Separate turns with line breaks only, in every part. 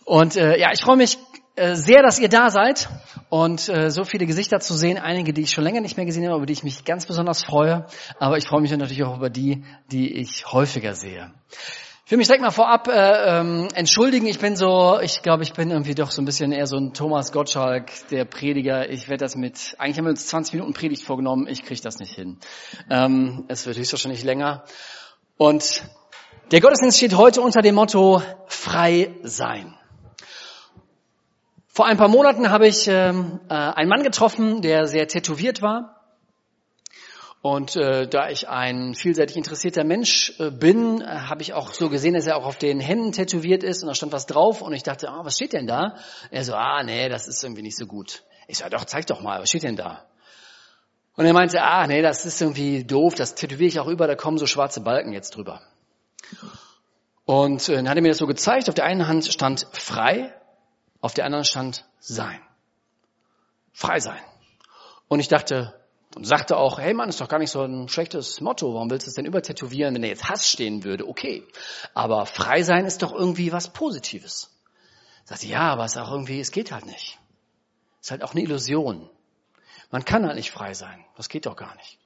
Und ich freue mich sehr, dass ihr da seid und so viele Gesichter zu sehen. Einige, die ich schon länger nicht mehr gesehen habe, über die ich mich ganz besonders freue. Aber ich freue mich natürlich auch über die ich häufiger sehe. Ich will mich direkt mal vorab entschuldigen. Ich bin irgendwie doch so ein bisschen eher so ein Thomas Gottschalk, der Prediger. Eigentlich haben wir uns 20 Minuten Predigt vorgenommen. Ich kriege das nicht hin. Es wird höchstwahrscheinlich länger. Und der Gottesdienst steht heute unter dem Motto frei sein. Vor ein paar Monaten habe ich einen Mann getroffen, der sehr tätowiert war. Und da ich ein vielseitig interessierter Mensch bin, habe ich auch so gesehen, dass er auch auf den Händen tätowiert ist. Und da stand was drauf und ich dachte, was steht denn da? Er so, nee, das ist irgendwie nicht so gut. Ich so, doch, zeig doch mal, was steht denn da? Und er meinte, nee, das ist irgendwie doof, das tätowiere ich auch über, da kommen so schwarze Balken jetzt drüber. Und dann hat er mir das so gezeigt, auf der einen Hand stand frei, auf der anderen stand sein. Frei sein. Und ich dachte und sagte auch, hey Mann, ist doch gar nicht so ein schlechtes Motto, warum willst du es denn übertätowieren, wenn da jetzt Hass stehen würde? Okay, aber frei sein ist doch irgendwie was Positives. Ich sagte, ja, aber es geht halt nicht. Ist halt auch eine Illusion. Man kann halt nicht frei sein, das geht doch gar nicht.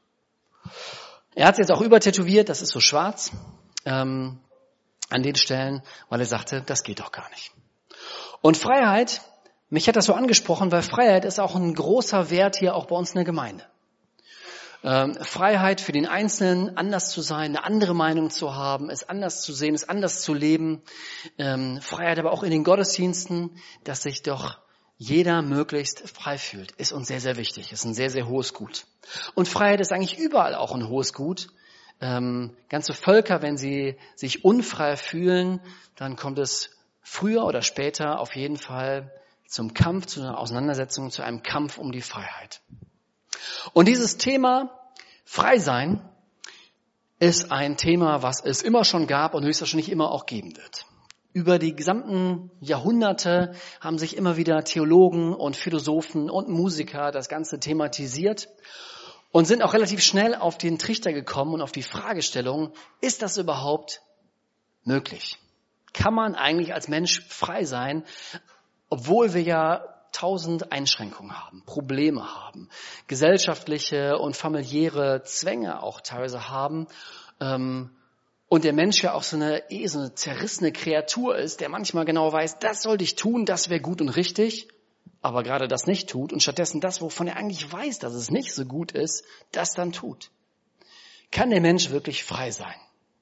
Er hat es jetzt auch übertätowiert, das ist so schwarz, an den Stellen, weil er sagte, das geht doch gar nicht. Und Freiheit, mich hat das so angesprochen, weil Freiheit ist auch ein großer Wert hier auch bei uns in der Gemeinde. Freiheit für den Einzelnen, anders zu sein, eine andere Meinung zu haben, es anders zu sehen, es anders zu leben. Freiheit aber auch in den Gottesdiensten, dass sich doch jeder möglichst frei fühlt, ist uns sehr, sehr wichtig, ist ein sehr, sehr hohes Gut. Und Freiheit ist eigentlich überall auch ein hohes Gut. Ganze Völker, wenn sie sich unfrei fühlen, dann kommt es früher oder später auf jeden Fall zum Kampf, zu einer Auseinandersetzung, zu einem Kampf um die Freiheit. Und dieses Thema Frei sein ist ein Thema, was es immer schon gab und höchstwahrscheinlich immer auch geben wird. Über die gesamten Jahrhunderte haben sich immer wieder Theologen und Philosophen und Musiker das Ganze thematisiert und sind auch relativ schnell auf den Trichter gekommen und auf die Fragestellung, ist das überhaupt möglich? Kann man eigentlich als Mensch frei sein, obwohl wir ja 1000 Einschränkungen haben, Probleme haben, gesellschaftliche und familiäre Zwänge auch teilweise haben und der Mensch ja auch so eine zerrissene Kreatur ist, der manchmal genau weiß, das sollte ich tun, das wäre gut und richtig, aber gerade das nicht tut und stattdessen das, wovon er eigentlich weiß, dass es nicht so gut ist, das dann tut. Kann der Mensch wirklich frei sein?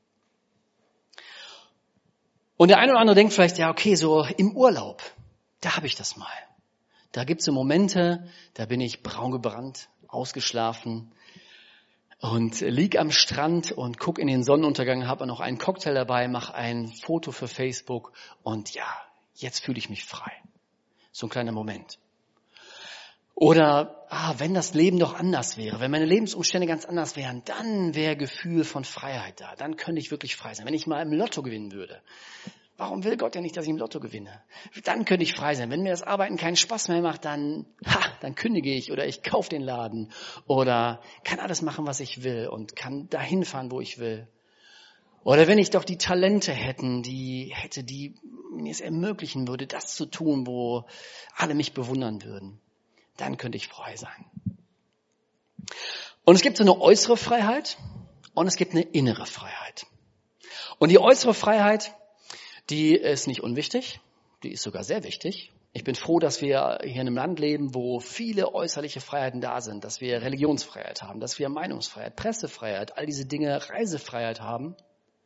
Und der eine oder andere denkt vielleicht, ja okay, so im Urlaub, da habe ich das mal. Da gibt's so Momente, da bin ich braun gebrannt, ausgeschlafen und lieg am Strand und guck in den Sonnenuntergang, habe noch einen Cocktail dabei, mache ein Foto für Facebook und ja, jetzt fühle ich mich frei. So ein kleiner Moment. Oder, wenn das Leben doch anders wäre, wenn meine Lebensumstände ganz anders wären, dann wäre Gefühl von Freiheit da. Dann könnte ich wirklich frei sein. Wenn ich mal im Lotto gewinnen würde. Warum will Gott ja nicht, dass ich im Lotto gewinne? Dann könnte ich frei sein. Wenn mir das Arbeiten keinen Spaß mehr macht, dann kündige ich oder ich kaufe den Laden oder kann alles machen, was ich will und kann dahin fahren, wo ich will. Oder wenn ich doch die Talente hätte, die mir es ermöglichen würde, das zu tun, wo alle mich bewundern würden, dann könnte ich frei sein. Und es gibt so eine äußere Freiheit und es gibt eine innere Freiheit. Und die äußere Freiheit, die ist nicht unwichtig, die ist sogar sehr wichtig. Ich bin froh, dass wir hier in einem Land leben, wo viele äußerliche Freiheiten da sind, dass wir Religionsfreiheit haben, dass wir Meinungsfreiheit, Pressefreiheit, all diese Dinge, Reisefreiheit haben.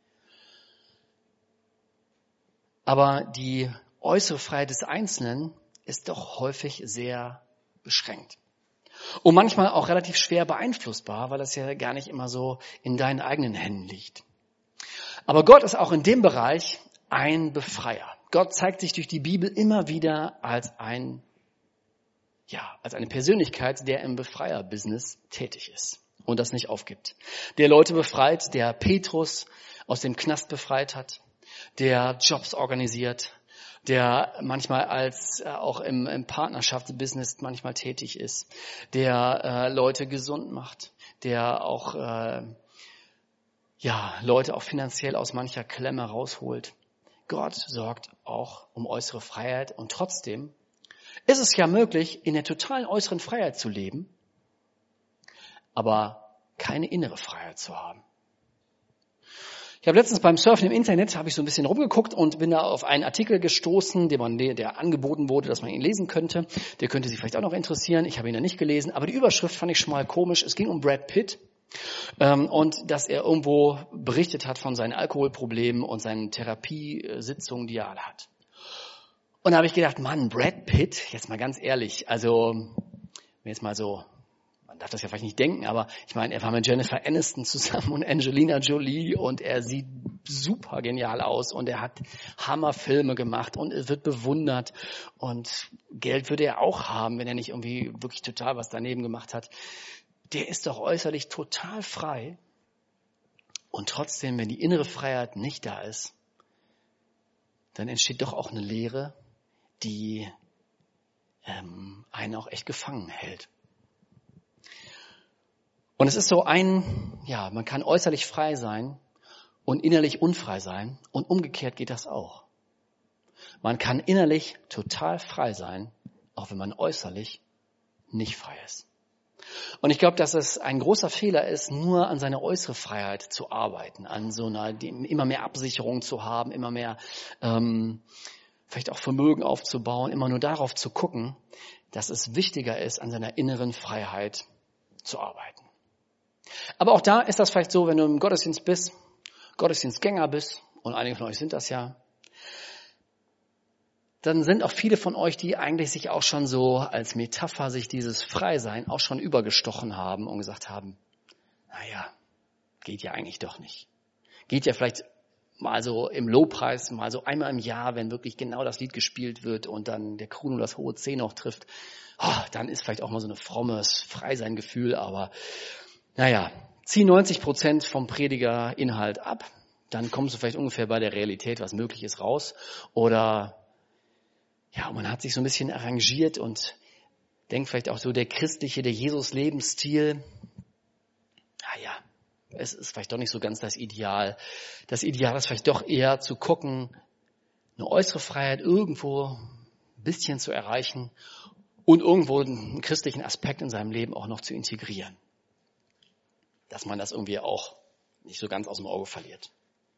Aber die äußere Freiheit des Einzelnen ist doch häufig sehr beschränkt. Und manchmal auch relativ schwer beeinflussbar, weil das ja gar nicht immer so in deinen eigenen Händen liegt. Aber Gott ist auch in dem Bereich ein Befreier. Gott zeigt sich durch die Bibel immer wieder als eine Persönlichkeit, der im Befreier-Business tätig ist und das nicht aufgibt. Der Leute befreit, der Petrus aus dem Knast befreit hat, der Jobs organisiert, der manchmal als auch im Partnerschaftsbusiness manchmal tätig ist, der Leute gesund macht, der auch Leute auch finanziell aus mancher Klemme rausholt. Gott sorgt auch um äußere Freiheit und trotzdem ist es ja möglich, in der totalen äußeren Freiheit zu leben, aber keine innere Freiheit zu haben. Ich habe letztens beim Surfen im Internet, habe ich so ein bisschen rumgeguckt und bin da auf einen Artikel gestoßen, der angeboten wurde, dass man ihn lesen könnte. Der könnte Sie vielleicht auch noch interessieren. Ich habe ihn ja nicht gelesen, aber die Überschrift fand ich schon mal komisch. Es ging um Brad Pitt und dass er irgendwo berichtet hat von seinen Alkoholproblemen und seinen Therapiesitzungen, die er alle hat. Und da habe ich gedacht, Mann, Brad Pitt, jetzt mal ganz ehrlich, also jetzt mal so, man darf das ja vielleicht nicht denken, aber ich meine, er war mit Jennifer Aniston zusammen und Angelina Jolie und er sieht super genial aus und er hat Hammerfilme gemacht und er wird bewundert und Geld würde er auch haben, wenn er nicht irgendwie wirklich total was daneben gemacht hat. Der ist doch äußerlich total frei und trotzdem, wenn die innere Freiheit nicht da ist, dann entsteht doch auch eine Leere, die einen auch echt gefangen hält. Und es ist so man kann äußerlich frei sein und innerlich unfrei sein und umgekehrt geht das auch. Man kann innerlich total frei sein, auch wenn man äußerlich nicht frei ist. Und ich glaube, dass es ein großer Fehler ist, nur an seiner äußeren Freiheit zu arbeiten, an so einer, immer mehr Absicherung zu haben, immer mehr vielleicht auch Vermögen aufzubauen, immer nur darauf zu gucken, dass es wichtiger ist, an seiner inneren Freiheit zu arbeiten. Aber auch da ist das vielleicht so, wenn du im Gottesdienst bist, Gottesdienstgänger bist, und einige von euch sind das ja, dann sind auch viele von euch, die eigentlich sich auch schon so als Metapher sich dieses Freisein auch schon übergestochen haben und gesagt haben, naja, geht ja eigentlich doch nicht. Geht ja vielleicht mal so im Lobpreis, mal so einmal im Jahr, wenn wirklich genau das Lied gespielt wird und dann der Kruno das hohe C noch trifft, dann ist vielleicht auch mal so ein frommes Freisein-Gefühl, aber naja, zieh 90% vom Predigerinhalt ab, dann kommst du vielleicht ungefähr bei der Realität, was möglich ist, raus. Oder man hat sich so ein bisschen arrangiert und denkt vielleicht auch so der christliche, der Jesus-Lebensstil, es ist vielleicht doch nicht so ganz das Ideal. Das Ideal ist vielleicht doch eher zu gucken, eine äußere Freiheit irgendwo ein bisschen zu erreichen und irgendwo einen christlichen Aspekt in seinem Leben auch noch zu integrieren. Dass man das irgendwie auch nicht so ganz aus dem Auge verliert.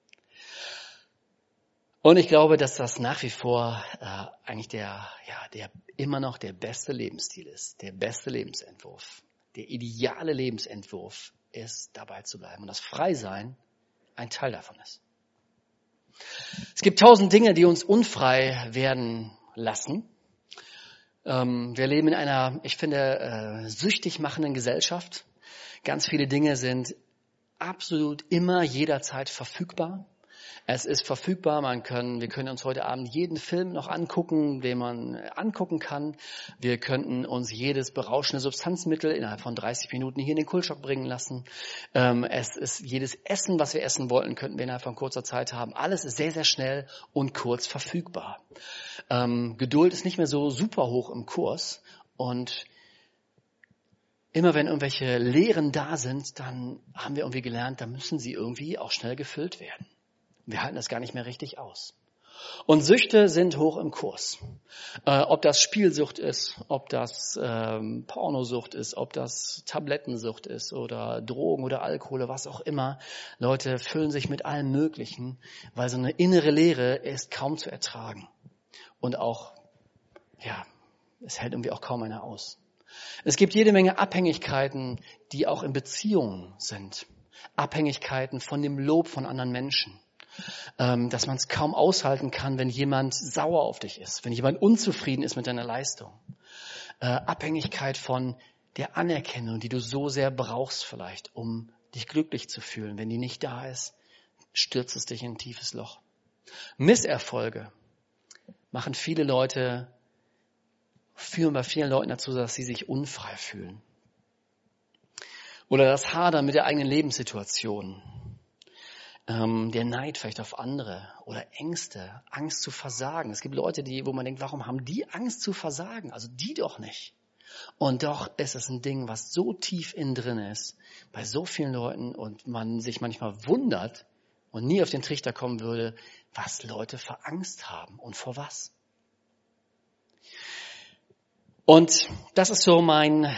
Und ich glaube, dass das nach wie vor eigentlich der immer noch der beste Lebensstil ist, der beste Lebensentwurf, der ideale Lebensentwurf ist, dabei zu bleiben und das Freisein ein Teil davon ist. Es gibt 1000 Dinge, die uns unfrei werden lassen. Wir leben in einer, ich finde, süchtig machenden Gesellschaft. Ganz viele Dinge sind absolut immer jederzeit verfügbar. Es ist verfügbar, wir können uns heute Abend jeden Film noch angucken, den man angucken kann. Wir könnten uns jedes berauschende Substanzmittel innerhalb von 30 Minuten hier in den Kühlschrank bringen lassen. Es ist jedes Essen, was wir essen wollten, könnten wir innerhalb von kurzer Zeit haben. Alles ist sehr, sehr schnell und kurz verfügbar. Geduld ist nicht mehr so super hoch im Kurs und immer wenn irgendwelche Leeren da sind, dann haben wir irgendwie gelernt, da müssen sie irgendwie auch schnell gefüllt werden. Wir halten das gar nicht mehr richtig aus. Und Süchte sind hoch im Kurs. Ob das Spielsucht ist, ob das Pornosucht ist, ob das Tablettensucht ist oder Drogen oder Alkohol oder was auch immer. Leute füllen sich mit allem Möglichen, weil so eine innere Leere ist kaum zu ertragen. Und auch, es hält irgendwie auch kaum einer aus. Es gibt jede Menge Abhängigkeiten, die auch in Beziehungen sind. Abhängigkeiten von dem Lob von anderen Menschen. Dass man es kaum aushalten kann, wenn jemand sauer auf dich ist, wenn jemand unzufrieden ist mit deiner Leistung. Abhängigkeit von der Anerkennung, die du so sehr brauchst vielleicht, um dich glücklich zu fühlen. Wenn die nicht da ist, stürzt es dich in ein tiefes Loch. Misserfolge führen bei vielen Leuten dazu, dass sie sich unfrei fühlen. Oder das Hadern mit der eigenen Lebenssituation. Der Neid vielleicht auf andere oder Ängste, Angst zu versagen. Es gibt Leute, wo man denkt, warum haben die Angst zu versagen? Also die doch nicht. Und doch ist es ein Ding, was so tief innen drin ist, bei so vielen Leuten und man sich manchmal wundert, und nie auf den Trichter kommen würde, was Leute für Angst haben und vor was. Und das ist so eine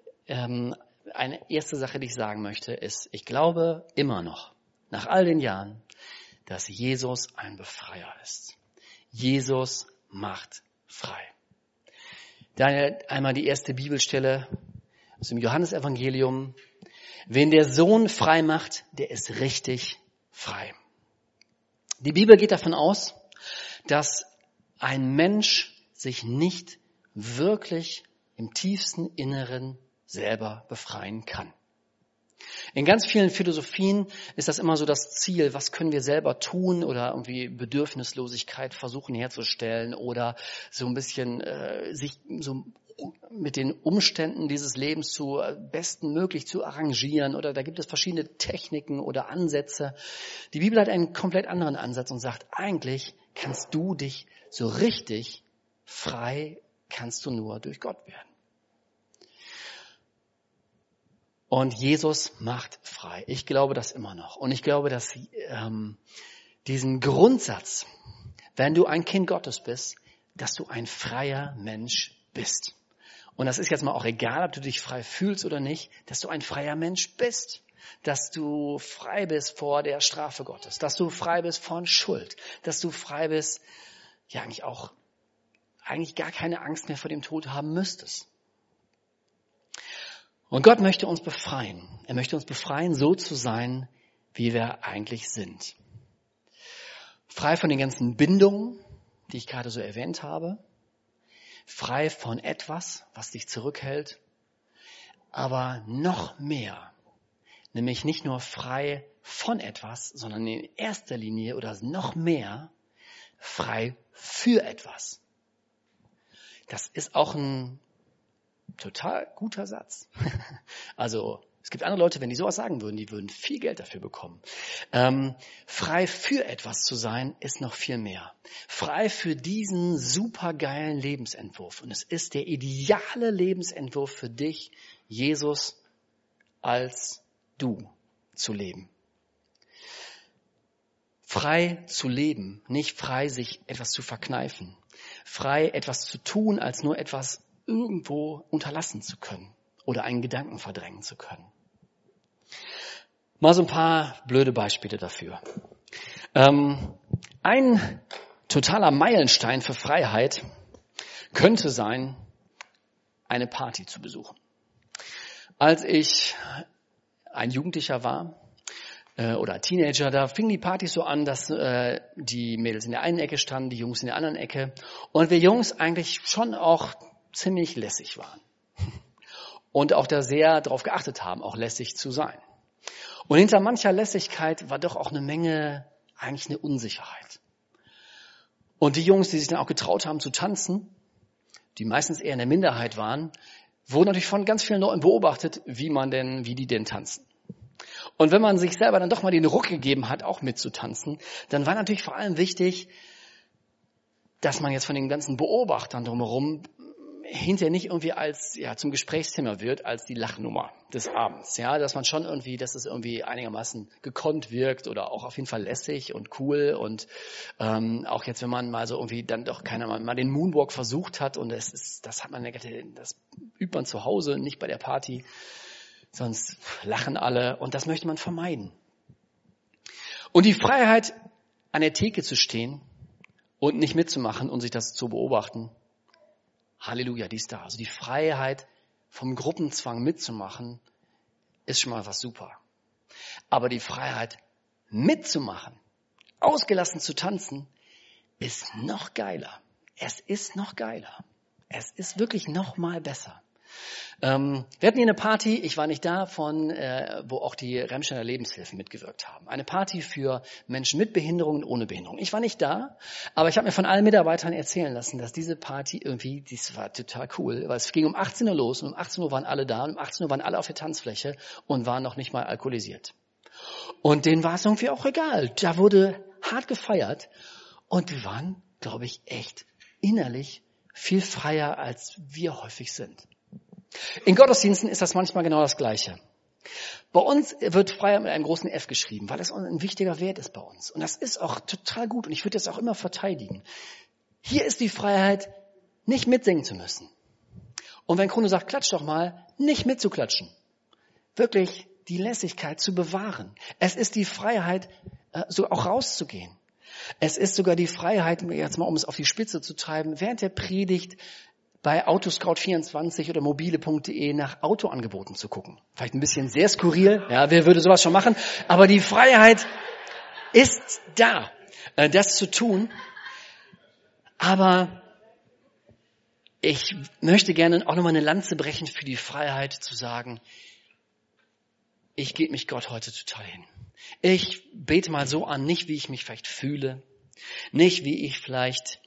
erste Sache, die ich sagen möchte, ist, ich glaube immer noch, nach all den Jahren, dass Jesus ein Befreier ist. Jesus macht frei. Daher einmal die erste Bibelstelle aus dem Johannesevangelium. Wen der Sohn frei macht, der ist richtig frei. Die Bibel geht davon aus, dass ein Mensch sich nicht wirklich im tiefsten Inneren selber befreien kann. In ganz vielen Philosophien ist das immer so das Ziel, was können wir selber tun oder irgendwie Bedürfnislosigkeit versuchen herzustellen oder so ein bisschen sich so mit den Umständen dieses Lebens zu bestmöglich zu arrangieren oder da gibt es verschiedene Techniken oder Ansätze. Die Bibel hat einen komplett anderen Ansatz und sagt, eigentlich kannst du dich so richtig frei, kannst du nur durch Gott werden. Und Jesus macht frei. Ich glaube das immer noch. Und ich glaube, dass diesen Grundsatz, wenn du ein Kind Gottes bist, dass du ein freier Mensch bist. Und das ist jetzt mal auch egal, ob du dich frei fühlst oder nicht, dass du ein freier Mensch bist. Dass du frei bist vor der Strafe Gottes. Dass du frei bist von Schuld. Dass du frei bist, ja eigentlich gar keine Angst mehr vor dem Tod haben müsstest. Und Gott möchte uns befreien. Er möchte uns befreien, so zu sein, wie wir eigentlich sind. Frei von den ganzen Bindungen, die ich gerade so erwähnt habe. Frei von etwas, was dich zurückhält. Aber noch mehr, nämlich nicht nur frei von etwas, sondern in erster Linie oder noch mehr frei für etwas. Das ist auch ein total guter Satz. Also es gibt andere Leute, wenn die sowas sagen würden, die würden viel Geld dafür bekommen. Frei für etwas zu sein, ist noch viel mehr. Frei für diesen supergeilen Lebensentwurf. Und es ist der ideale Lebensentwurf für dich, Jesus als du zu leben. Frei zu leben, nicht frei, sich etwas zu verkneifen. Frei, etwas zu tun, als nur etwas irgendwo unterlassen zu können oder einen Gedanken verdrängen zu können. Mal so ein paar blöde Beispiele dafür. Ein totaler Meilenstein für Freiheit könnte sein, eine Party zu besuchen. Als ich ein Jugendlicher war oder ein Teenager, da fingen die Partys so an, dass die Mädels in der einen Ecke standen, die Jungs in der anderen Ecke und wir Jungs eigentlich schon auch ziemlich lässig waren und auch da sehr darauf geachtet haben, auch lässig zu sein. Und hinter mancher Lässigkeit war doch auch eine Menge, eigentlich eine Unsicherheit. Und die Jungs, die sich dann auch getraut haben zu tanzen, die meistens eher in der Minderheit waren, wurden natürlich von ganz vielen Leuten beobachtet, wie die denn tanzen. Und wenn man sich selber dann doch mal den Ruck gegeben hat, auch mitzutanzen, dann war natürlich vor allem wichtig, dass man jetzt von den ganzen Beobachtern drumherum hinterher nicht irgendwie als zum Gesprächsthema wird, als die Lachnummer des Abends. Ja, dass man schon irgendwie, dass es irgendwie einigermaßen gekonnt wirkt oder auch auf jeden Fall lässig und cool und auch jetzt, wenn man mal so irgendwie dann doch keiner mal den Moonwalk versucht hat und das übt man zu Hause, nicht bei der Party, sonst lachen alle und das möchte man vermeiden. Und die Freiheit, an der Theke zu stehen und nicht mitzumachen und sich das zu beobachten, Halleluja, die ist da. Also die Freiheit, vom Gruppenzwang mitzumachen, ist schon mal was super. Aber die Freiheit, mitzumachen, ausgelassen zu tanzen, ist noch geiler. Es ist noch geiler. Es ist wirklich noch mal besser. Wir hatten hier eine Party, ich war nicht da, wo auch die Remscheiner Lebenshilfen mitgewirkt haben. Eine Party für Menschen mit Behinderung und ohne Behinderung. Ich war nicht da, aber ich habe mir von allen Mitarbeitern erzählen lassen, dass diese Party das war total cool, weil es ging um 18 Uhr los und um 18 Uhr waren alle da und um 18 Uhr waren alle auf der Tanzfläche und waren noch nicht mal alkoholisiert. Und denen war es irgendwie auch egal. Da wurde hart gefeiert und wir waren, glaube ich, echt innerlich viel freier, als wir häufig sind. In Gottesdiensten ist das manchmal genau das Gleiche. Bei uns wird Freiheit mit einem großen F geschrieben, weil das ein wichtiger Wert ist bei uns. Und das ist auch total gut und ich würde das auch immer verteidigen. Hier ist die Freiheit, nicht mitsingen zu müssen. Und wenn Chrono sagt, klatsch doch mal, nicht mitzuklatschen. Wirklich die Lässigkeit zu bewahren. Es ist die Freiheit, so auch rauszugehen. Es ist sogar die Freiheit, jetzt mal um es auf die Spitze zu treiben, während der Predigt bei Autoscout24 oder mobile.de nach Autoangeboten zu gucken. Vielleicht ein bisschen sehr skurril, ja, wer würde sowas schon machen? Aber die Freiheit ist da, das zu tun. Aber ich möchte gerne auch nochmal eine Lanze brechen für die Freiheit zu sagen, ich gebe mich Gott heute total hin. Ich bete mal so an, nicht wie ich mich vielleicht fühle, nicht wie ich vielleicht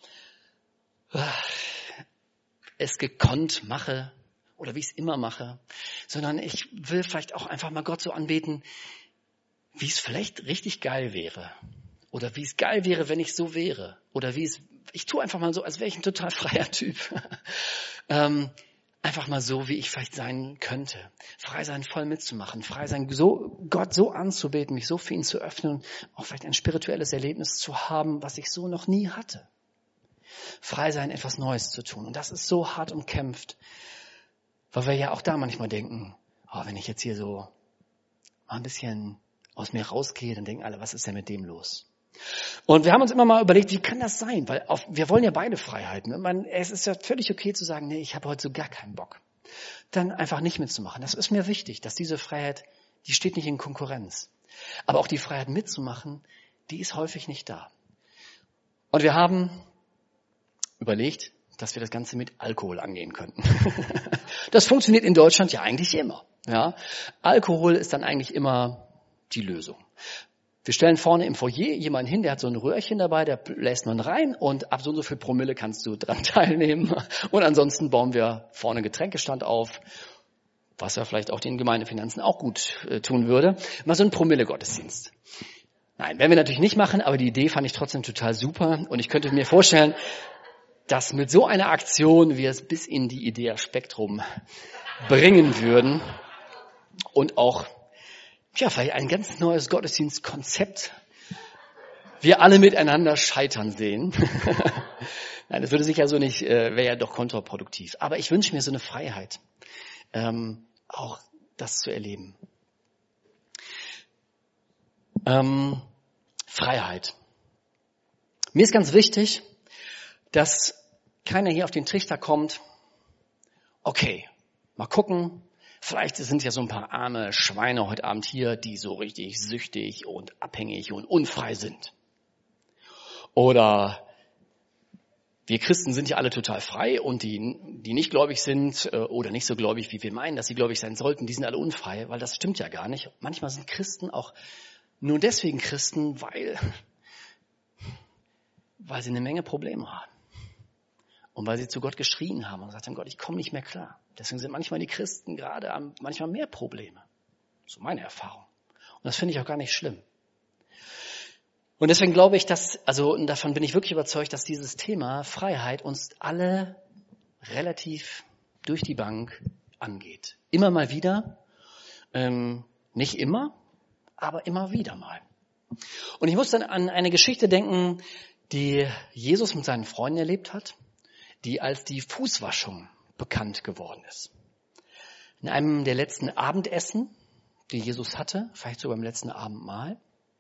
es gekonnt mache oder wie ich es immer mache, sondern ich will vielleicht auch einfach mal Gott so anbeten, wie es vielleicht richtig geil wäre oder wie es geil wäre, wenn ich so wäre oder ich tue einfach mal so, als wäre ich ein total freier Typ. Einfach mal so, wie ich vielleicht sein könnte. Frei sein, voll mitzumachen. Frei sein, Gott so anzubeten, mich so für ihn zu öffnen, auch vielleicht ein spirituelles Erlebnis zu haben, was ich so noch nie hatte. Frei sein, etwas Neues zu tun. Und das ist so hart umkämpft, weil wir ja auch da manchmal denken, wenn ich jetzt hier so mal ein bisschen aus mir rausgehe, dann denken alle, was ist denn mit dem los? Und wir haben uns immer mal überlegt, wie kann das sein? Weil wir wollen ja beide Freiheiten. Es ist ja völlig okay zu sagen, nee, ich habe heute so gar keinen Bock. Dann einfach nicht mitzumachen. Das ist mir wichtig, dass diese Freiheit, die steht nicht in Konkurrenz. Aber auch die Freiheit mitzumachen, die ist häufig nicht da. Und wir haben überlegt, dass wir das Ganze mit Alkohol angehen könnten. Das funktioniert in Deutschland ja eigentlich immer. Ja? Alkohol ist dann eigentlich immer die Lösung. Wir stellen vorne im Foyer jemanden hin, der hat so ein Röhrchen dabei, der bläst man rein und ab so und so viel Promille kannst du dran teilnehmen. Und ansonsten bauen wir vorne einen Getränkestand auf, was ja vielleicht auch den Gemeindefinanzen auch gut tun würde. Mal so ein Promille-Gottesdienst. Nein, werden wir natürlich nicht machen, aber die Idee fand ich trotzdem total super. Und ich könnte mir vorstellen, dass mit so einer Aktion wir es bis in die Idea-Spektrum bringen würden und auch vielleicht ein ganz neues Gottesdienstkonzept wir alle miteinander scheitern sehen. Nein, das würde sich ja so nicht, wäre ja doch kontraproduktiv. Aber ich wünsche mir so eine Freiheit, auch das zu erleben. Freiheit. Mir ist ganz wichtig, dass keiner hier auf den Trichter kommt, okay, mal gucken, vielleicht sind ja so ein paar arme Schweine heute Abend hier, die so richtig süchtig und abhängig und unfrei sind. Oder wir Christen sind ja alle total frei und die nicht gläubig sind oder nicht so gläubig, wie wir meinen, dass sie gläubig sein sollten, die sind alle unfrei, weil das stimmt ja gar nicht. Manchmal sind Christen auch nur deswegen Christen, weil sie eine Menge Probleme haben. Und weil sie zu Gott geschrien haben und gesagt haben, Gott, ich komme nicht mehr klar. Deswegen sind manchmal die Christen gerade manchmal mehr Probleme. So meine Erfahrung. Und das finde ich auch gar nicht schlimm. Und deswegen glaube ich, und davon bin ich wirklich überzeugt, dass dieses Thema Freiheit uns alle relativ durch die Bank angeht. Immer mal wieder, nicht immer, aber immer wieder mal. Und ich muss dann an eine Geschichte denken, die Jesus mit seinen Freunden erlebt hat, die als die Fußwaschung bekannt geworden ist. In einem der letzten Abendessen, die Jesus hatte, vielleicht sogar im letzten Abendmahl,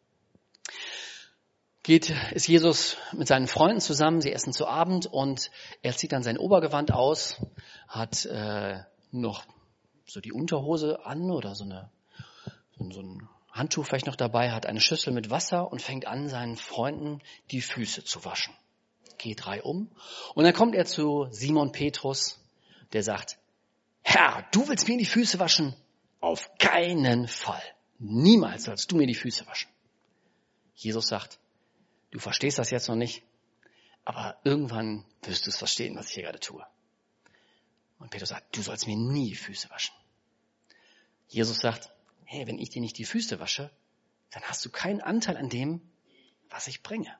ist Jesus mit seinen Freunden zusammen, sie essen zu Abend und er zieht dann sein Obergewand aus, hat noch so die Unterhose an oder so ein Handtuch vielleicht noch dabei, hat eine Schüssel mit Wasser und fängt an, seinen Freunden die Füße zu waschen. Geht reihum. Und dann kommt er zu Simon Petrus, der sagt, Herr, du willst mir die Füße waschen? Auf keinen Fall. Niemals sollst du mir die Füße waschen. Jesus sagt, du verstehst das jetzt noch nicht, aber irgendwann wirst du es verstehen, was ich hier gerade tue. Und Petrus sagt, du sollst mir nie die Füße waschen. Jesus sagt, hey, wenn ich dir nicht die Füße wasche, dann hast du keinen Anteil an dem, was ich bringe.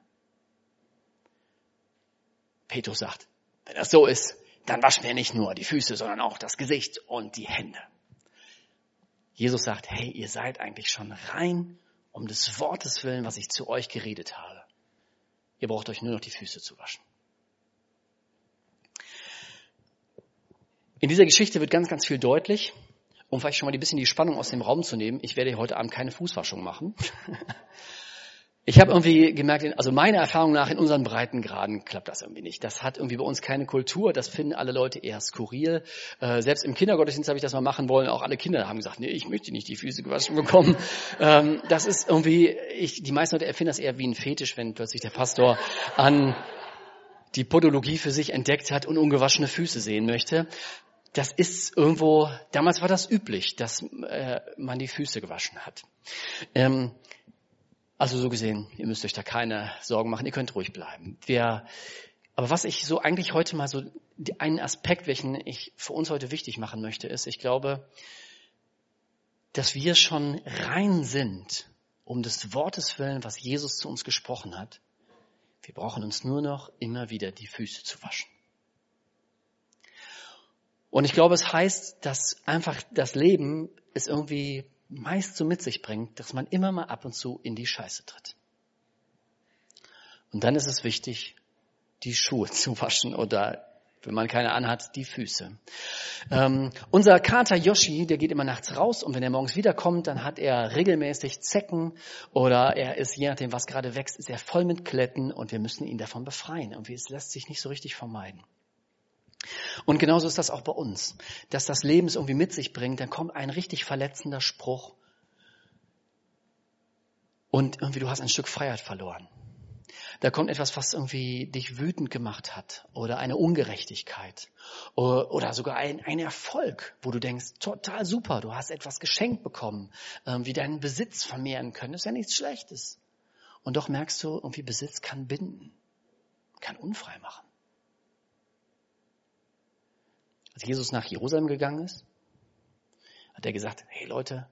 Petrus sagt, wenn das so ist, dann wasch mir nicht nur die Füße, sondern auch das Gesicht und die Hände. Jesus sagt, hey, ihr seid eigentlich schon rein um des Wortes willen, was ich zu euch geredet habe. Ihr braucht euch nur noch die Füße zu waschen. In dieser Geschichte wird ganz, ganz viel deutlich, um vielleicht schon mal ein bisschen die Spannung aus dem Raum zu nehmen. Ich werde heute Abend keine Fußwaschung machen. Ich habe irgendwie gemerkt, also meiner Erfahrung nach in unseren Breitengraden klappt das irgendwie nicht. Das hat irgendwie bei uns keine Kultur, das finden alle Leute eher skurril. Selbst im Kindergottesdienst habe ich das mal machen wollen, auch alle Kinder haben gesagt, nee, ich möchte nicht die Füße gewaschen bekommen. Das ist irgendwie, die meisten Leute erfinden das eher wie ein Fetisch, wenn plötzlich der Pastor an die Podologie für sich entdeckt hat und ungewaschene Füße sehen möchte. Das ist irgendwo, damals war das üblich, dass man die Füße gewaschen hat. Also so gesehen, ihr müsst euch da keine Sorgen machen, ihr könnt ruhig bleiben. Aber was ich so eigentlich heute mal so, einen Aspekt, welchen ich für uns heute wichtig machen möchte, ist, ich glaube, dass wir schon rein sind, um des Wortes willen, was Jesus zu uns gesprochen hat. Wir brauchen uns nur noch immer wieder die Füße zu waschen. Und ich glaube, es heißt, dass einfach das Leben es irgendwie meist so mit sich bringt, dass man immer mal ab und zu in die Scheiße tritt. Und dann ist es wichtig, die Schuhe zu waschen oder, wenn man keine anhat, die Füße. Unser Kater Yoshi, der geht immer nachts raus und wenn er morgens wiederkommt, dann hat er regelmäßig Zecken oder er ist, je nachdem was gerade wächst, ist er voll mit Kletten und wir müssen ihn davon befreien. Irgendwie, es lässt sich nicht so richtig vermeiden. Und genauso ist das auch bei uns, dass das Leben es irgendwie mit sich bringt, dann kommt ein richtig verletzender Spruch und irgendwie du hast ein Stück Freiheit verloren. Da kommt etwas, was irgendwie dich wütend gemacht hat oder eine Ungerechtigkeit oder sogar ein Erfolg, wo du denkst, total super, du hast etwas geschenkt bekommen, wie deinen Besitz vermehren können, das ist ja nichts Schlechtes. Und doch merkst du, irgendwie Besitz kann binden, kann unfrei machen. Als Jesus nach Jerusalem gegangen ist, hat er gesagt, hey Leute,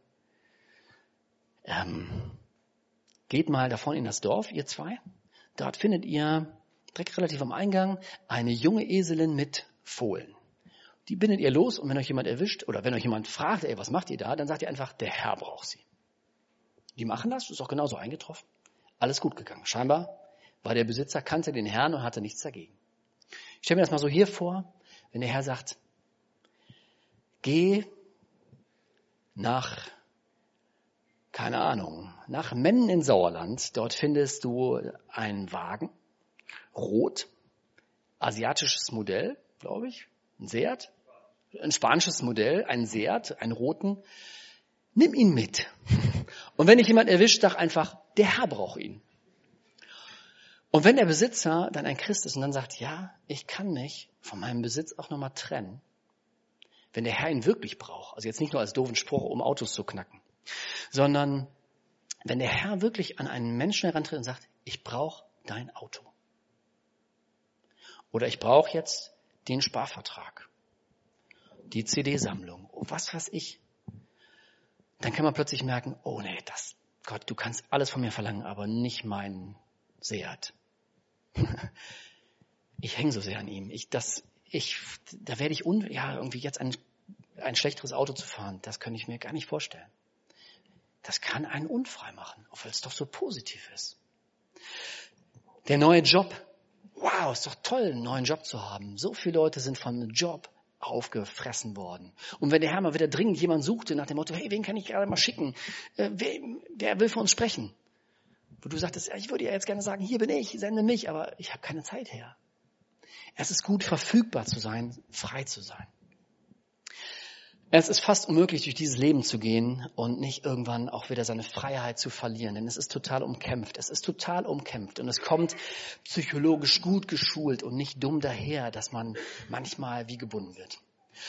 geht mal davon in das Dorf, ihr zwei. Dort findet ihr direkt relativ am Eingang eine junge Eselin mit Fohlen. Die bindet ihr los und wenn euch jemand erwischt oder wenn euch jemand fragt, ey, was macht ihr da, dann sagt ihr einfach, der Herr braucht sie. Die machen das, ist auch genauso eingetroffen. Alles gut gegangen. Scheinbar war der Besitzer, kannte den Herrn und hatte nichts dagegen. Ich stelle mir das mal so hier vor, wenn der Herr sagt, geh nach, keine Ahnung, nach Mennen in Sauerland. Dort findest du einen Wagen, rot, asiatisches Modell, glaube ich, ein Seat, ein spanisches Modell, ein Seat, einen roten. Nimm ihn mit. Und wenn dich jemand erwischt, sag einfach, der Herr braucht ihn. Und wenn der Besitzer dann ein Christ ist und dann sagt, ja, ich kann mich von meinem Besitz auch nochmal trennen, wenn der Herr ihn wirklich braucht, also jetzt nicht nur als doofen Spruch, um Autos zu knacken, sondern wenn der Herr wirklich an einen Menschen herantritt und sagt, ich brauche dein Auto. Oder ich brauche jetzt den Sparvertrag, die CD-Sammlung, was weiß ich. Dann kann man plötzlich merken, oh nee, Gott, du kannst alles von mir verlangen, aber nicht meinen Seat. Ich hänge so sehr an ihm. Da werde ich irgendwie jetzt ein schlechteres Auto zu fahren, das kann ich mir gar nicht vorstellen. Das kann einen unfrei machen, obwohl es doch so positiv ist. Der neue Job. Wow, ist doch toll, einen neuen Job zu haben. So viele Leute sind von einem Job aufgefressen worden. Und wenn der Herr mal wieder dringend jemanden suchte nach dem Motto, hey, wen kann ich gerade mal schicken? Wer will für uns sprechen? Wo du sagtest, ich würde ja jetzt gerne sagen, hier bin ich, sende mich, aber ich habe keine Zeit her. Es ist gut, verfügbar zu sein, frei zu sein. Es ist fast unmöglich, durch dieses Leben zu gehen und nicht irgendwann auch wieder seine Freiheit zu verlieren, denn es ist total umkämpft. Es ist total umkämpft und es kommt psychologisch gut geschult und nicht dumm daher, dass man manchmal wie gebunden wird.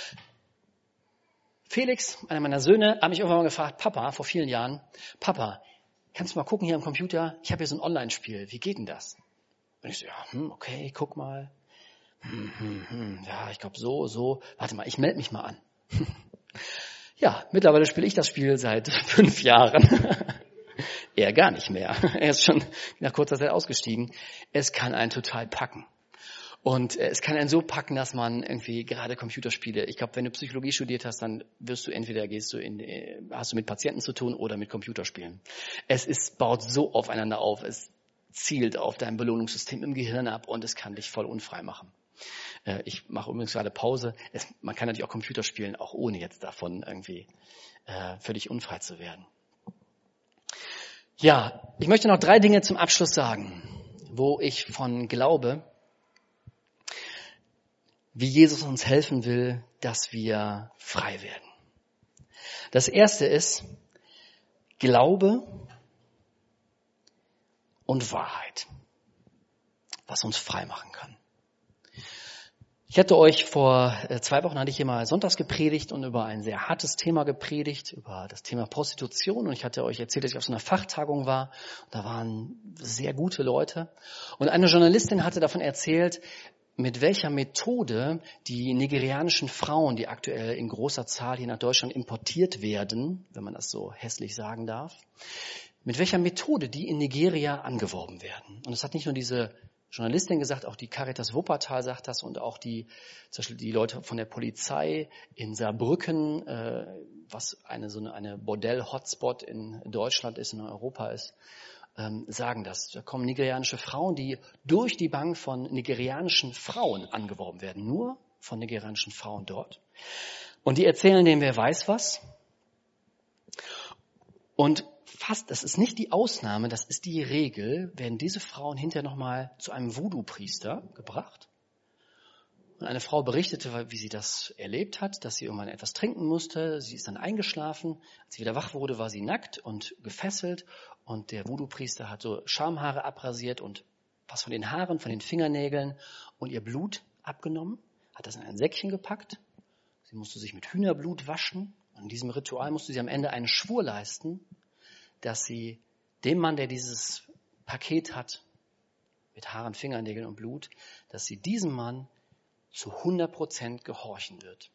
Felix, einer meiner Söhne, hat mich irgendwann mal gefragt, Papa, vor vielen Jahren, Papa, kannst du mal gucken hier am Computer, ich habe hier so ein Online-Spiel, wie geht denn das? Und ich so, ja, okay, guck mal. Ja, ich glaube so, warte mal, ich melde mich mal an. Ja, mittlerweile spiele ich das Spiel seit 5 Jahren. Er gar nicht mehr. Er ist schon nach kurzer Zeit ausgestiegen. Es kann einen total packen. Und es kann einen so packen, dass man irgendwie gerade Computerspiele, ich glaube, wenn du Psychologie studiert hast, dann hast du mit Patienten zu tun oder mit Computerspielen. Baut so aufeinander auf, es zielt auf dein Belohnungssystem im Gehirn ab und es kann dich voll unfrei machen. Ich mache übrigens gerade Pause. Man kann natürlich auch Computer spielen, auch ohne jetzt davon irgendwie völlig unfrei zu werden. Ja, ich möchte noch 3 Dinge zum Abschluss sagen, wo ich von glaube, wie Jesus uns helfen will, dass wir frei werden. Das erste ist Glaube und Wahrheit, was uns frei machen kann. Ich hatte euch vor 2 Wochen, hatte ich hier mal sonntags gepredigt und über ein sehr hartes Thema gepredigt, über das Thema Prostitution. Und ich hatte euch erzählt, dass ich auf so einer Fachtagung war. Und da waren sehr gute Leute. Und eine Journalistin hatte davon erzählt, mit welcher Methode die nigerianischen Frauen, die aktuell in großer Zahl hier nach Deutschland importiert werden, wenn man das so hässlich sagen darf, mit welcher Methode die in Nigeria angeworben werden. Und es hat nicht nur diese Journalistin gesagt, auch die Caritas Wuppertal sagt das und auch zum Beispiel die Leute von der Polizei in Saarbrücken, was eine Bordell-Hotspot in Deutschland ist, in Europa ist, sagen das. Da kommen nigerianische Frauen, die durch die Bank von nigerianischen Frauen angeworben werden, nur von nigerianischen Frauen dort. Und die erzählen denen, wer weiß was. Und das ist nicht die Ausnahme, das ist die Regel, werden diese Frauen hinterher nochmal zu einem Voodoo-Priester gebracht. Und eine Frau berichtete, wie sie das erlebt hat, dass sie irgendwann etwas trinken musste. Sie ist dann eingeschlafen. Als sie wieder wach wurde, war sie nackt und gefesselt. Und der Voodoo-Priester hat so Schamhaare abrasiert und was von den Haaren, von den Fingernägeln und ihr Blut abgenommen, hat das in ein Säckchen gepackt. Sie musste sich mit Hühnerblut waschen. Und in diesem Ritual musste sie am Ende einen Schwur leisten, dass sie dem Mann, der dieses Paket hat, mit Haaren, Fingernägeln und Blut, dass sie diesem Mann zu 100% gehorchen wird.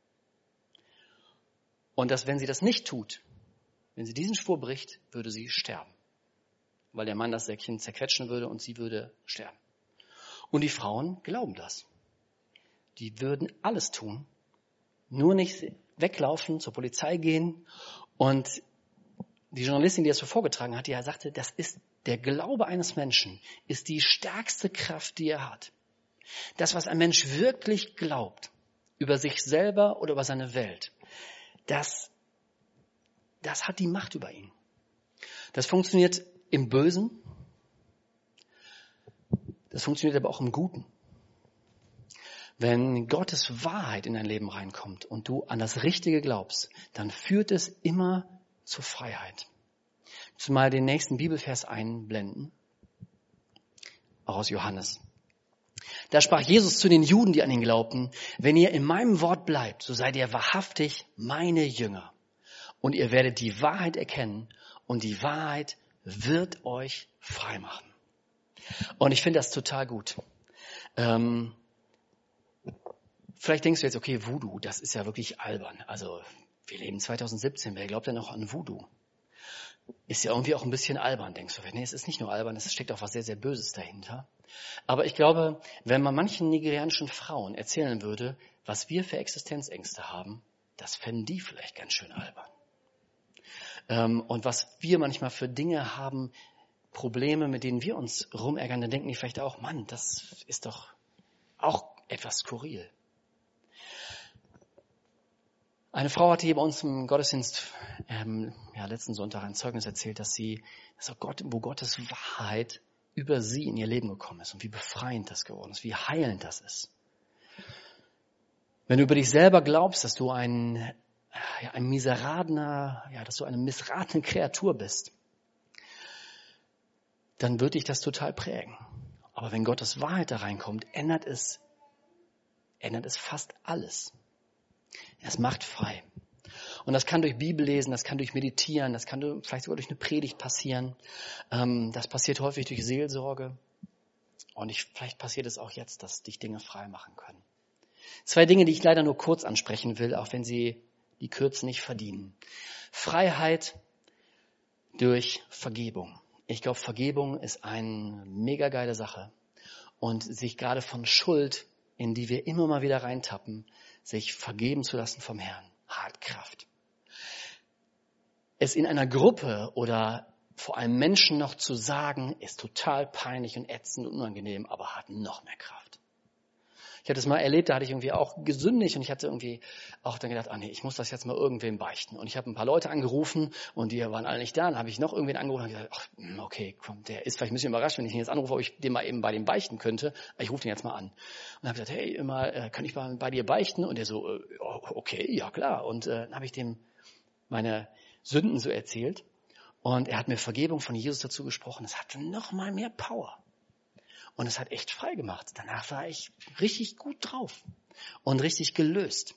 Und dass, wenn sie das nicht tut, wenn sie diesen Schwur bricht, würde sie sterben. Weil der Mann das Säckchen zerquetschen würde und sie würde sterben. Und die Frauen glauben das. Die würden alles tun, nur nicht weglaufen, zur Polizei gehen. Und die Journalistin, die das so vorgetragen hat, die sagte, das ist der Glaube eines Menschen, ist die stärkste Kraft, die er hat. Das, was ein Mensch wirklich glaubt, über sich selber oder über seine Welt, das hat die Macht über ihn. Das funktioniert im Bösen, das funktioniert aber auch im Guten. Wenn Gottes Wahrheit in dein Leben reinkommt und du an das Richtige glaubst, dann führt es immer zur Freiheit. Zumal den nächsten Bibelvers einblenden, auch aus Johannes. Da sprach Jesus zu den Juden, die an ihn glaubten, wenn ihr in meinem Wort bleibt, so seid ihr wahrhaftig meine Jünger. Und ihr werdet die Wahrheit erkennen und die Wahrheit wird euch frei machen. Und ich finde das total gut. Vielleicht denkst du jetzt, okay, Voodoo, das ist ja wirklich albern. Also wir leben 2017, wer glaubt denn noch an Voodoo? Ist ja irgendwie auch ein bisschen albern, denkst du. Nee, es ist nicht nur albern, es steckt auch was sehr, sehr Böses dahinter. Aber ich glaube, wenn man manchen nigerianischen Frauen erzählen würde, was wir für Existenzängste haben, das fänden die vielleicht ganz schön albern. Und was wir manchmal für Dinge haben, Probleme, mit denen wir uns rumärgern, dann denken die vielleicht auch, Mann, das ist doch auch etwas skurril. Eine Frau hatte hier bei uns im Gottesdienst letzten Sonntag ein Zeugnis erzählt, wo Gottes Wahrheit über sie in ihr Leben gekommen ist und wie befreiend das geworden ist, wie heilend das ist. Wenn du über dich selber glaubst, dass du eine missratene Kreatur bist, dann wird dich das total prägen. Aber wenn Gottes Wahrheit da reinkommt, ändert es fast alles. Es macht frei. Und das kann durch Bibellesen, das kann durch Meditieren, das kann vielleicht sogar durch eine Predigt passieren. Das passiert häufig durch Seelsorge. Und vielleicht passiert es auch jetzt, dass dich Dinge frei machen können. 2 Dinge, die ich leider nur kurz ansprechen will, auch wenn sie die Kürze nicht verdienen. Freiheit durch Vergebung. Ich glaube, Vergebung ist eine mega geile Sache. und sich gerade von Schuld, in die wir immer mal wieder reintappen, sich vergeben zu lassen vom Herrn, hat Kraft. Es in einer Gruppe oder vor einem Menschen noch zu sagen, ist total peinlich und ätzend und unangenehm, aber hat noch mehr Kraft. Ich hatte es mal erlebt, da hatte ich irgendwie auch gesündigt und ich hatte irgendwie auch dann gedacht, ich muss das jetzt mal irgendwem beichten. Und ich habe ein paar Leute angerufen und die waren alle nicht da. Dann habe ich noch irgendwen angerufen und gesagt, okay, komm, der ist vielleicht ein bisschen überrascht, wenn ich ihn jetzt anrufe, ob ich den mal eben bei dem beichten könnte. Ich rufe den jetzt mal an. Und habe gesagt, hey, kann ich mal bei dir beichten? Und der so, okay, ja klar. Und dann habe ich dem meine Sünden so erzählt. Und er hat mir Vergebung von Jesus dazu gesprochen. Es hatte noch mal mehr Power. Und es hat echt frei gemacht. Danach war ich richtig gut drauf und richtig gelöst.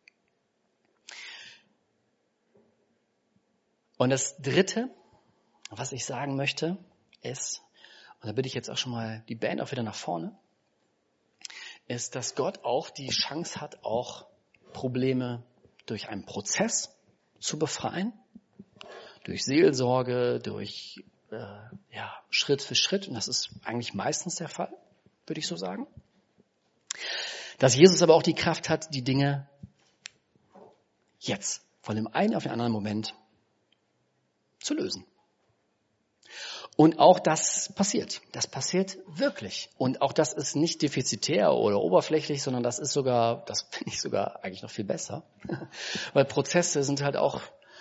Und das Dritte, was ich sagen möchte, ist, und da bitte ich jetzt auch schon mal die Band auch wieder nach vorne, ist, dass Gott auch die Chance hat, auch Probleme durch einen Prozess zu befreien, durch Seelsorge, durch Schritt für Schritt, und das ist eigentlich meistens der Fall, würde ich so sagen. Dass Jesus aber auch die Kraft hat, die Dinge jetzt, von dem einen auf den anderen Moment zu lösen. Und auch das passiert wirklich. Und auch das ist nicht defizitär oder oberflächlich, sondern das finde ich sogar eigentlich noch viel besser. Weil Prozesse sind halt auch,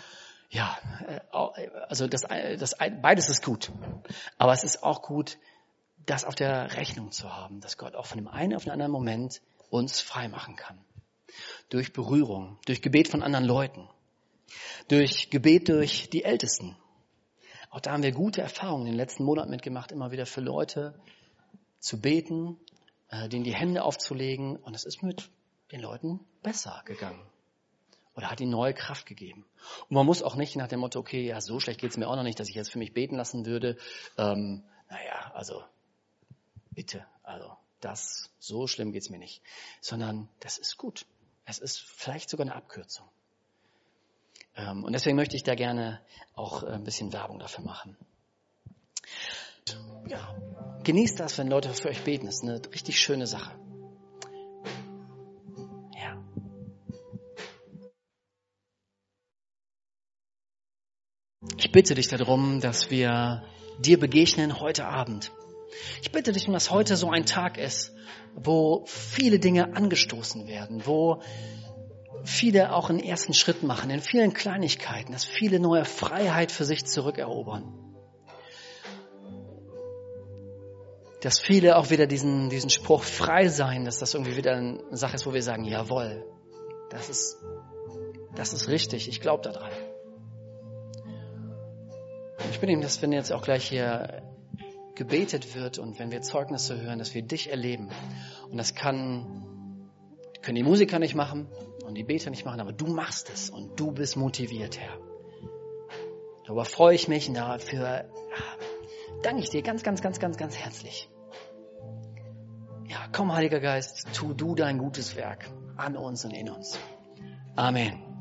also beides ist gut. Aber es ist auch gut, das auf der Rechnung zu haben, dass Gott auch von dem einen auf den anderen Moment uns frei machen kann. Durch Berührung, durch Gebet von anderen Leuten, durch Gebet durch die Ältesten. Auch da haben wir gute Erfahrungen in den letzten Monaten mitgemacht, immer wieder für Leute zu beten, denen die Hände aufzulegen. Und es ist mit den Leuten besser gegangen. Oder hat ihnen neue Kraft gegeben. Und man muss auch nicht nach dem Motto, okay, ja, so schlecht geht's mir auch noch nicht, dass ich jetzt für mich beten lassen würde. Bitte, so schlimm geht's mir nicht. Sondern das ist gut. Es ist vielleicht sogar eine Abkürzung. Und deswegen möchte ich da gerne auch ein bisschen Werbung dafür machen. Ja, genießt das, wenn Leute für euch beten. Das ist eine richtig schöne Sache. Ja. Ich bitte dich darum, dass wir dir begegnen heute Abend. Ich bitte dich, dass heute so ein Tag ist, wo viele Dinge angestoßen werden, wo viele auch einen ersten Schritt machen, in vielen Kleinigkeiten, dass viele neue Freiheit für sich zurückerobern. Dass viele auch wieder diesen Spruch frei sein, dass das irgendwie wieder eine Sache ist, wo wir sagen, jawohl, das ist richtig, ich glaube daran. Ich bitte ihn, dass wenn jetzt auch gleich hier gebetet wird und wenn wir Zeugnisse hören, dass wir dich erleben. Und das können die Musiker nicht machen und die Beter nicht machen, aber du machst es und du bist motiviert, Herr. Darüber freue ich mich und dafür danke ich dir ganz, ganz, ganz, ganz, ganz herzlich. Ja, komm, Heiliger Geist, tu du dein gutes Werk an uns und in uns. Amen.